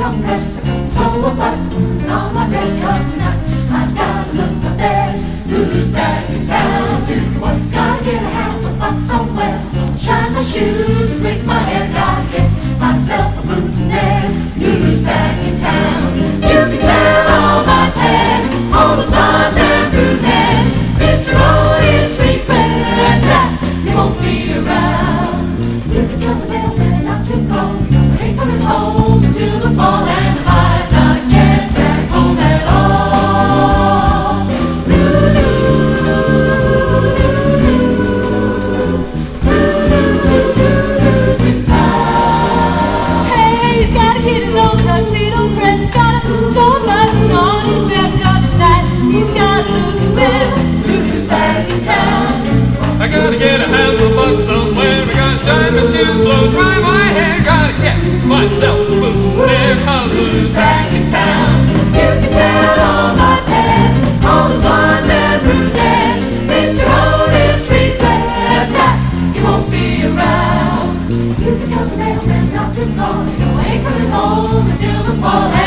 young rest. So a button on my dress, 'cause tonight I've got to look my best. Who's back in town? Do what? Gotta get a half a buck somewhere. Shine my shoes, slick my hair. Gotta get myself a boutonniere. Who's back in town? You can tell all my pants, all the blondes and brunettes. Mr. Otis regrets that he won't be around. You can tell the mailman not to go. He ain't coming home until the fall, and I might not get back home at all. Losing time. Hey, he's gotta get his old tuxedo friends. Got a soul button on his vest, 'cause tonight he's got to look his best. Who's back in town? I gotta get a half a buck somewhere. I gotta shine my shoes, blow dry my hair. Gotta get myself a boutonniere. 'Cause who's Back in town? You can tell all my pants, all the blondes and brunettes. Mr. Otis regrets that he won't be around. You can tell the mailman not to call. You know I ain't coming home until the fall.